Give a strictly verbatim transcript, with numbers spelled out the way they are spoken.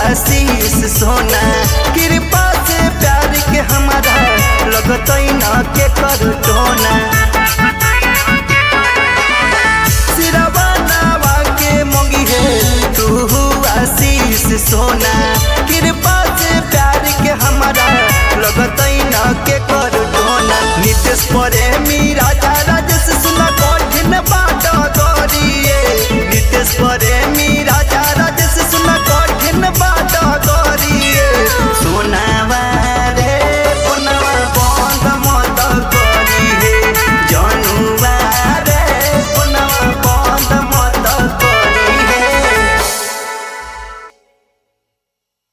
आशीष सोना कृपा से प्यार के हमारा लगत न के कर टोना सिरवा नावा के मोगी है तू आशीष सोना कृपा से प्यार के हमारा लगत न के कर टोना नितेश प्रेमी राजा राजेश सुना कठिन बाट करिए नितेश प्रेमी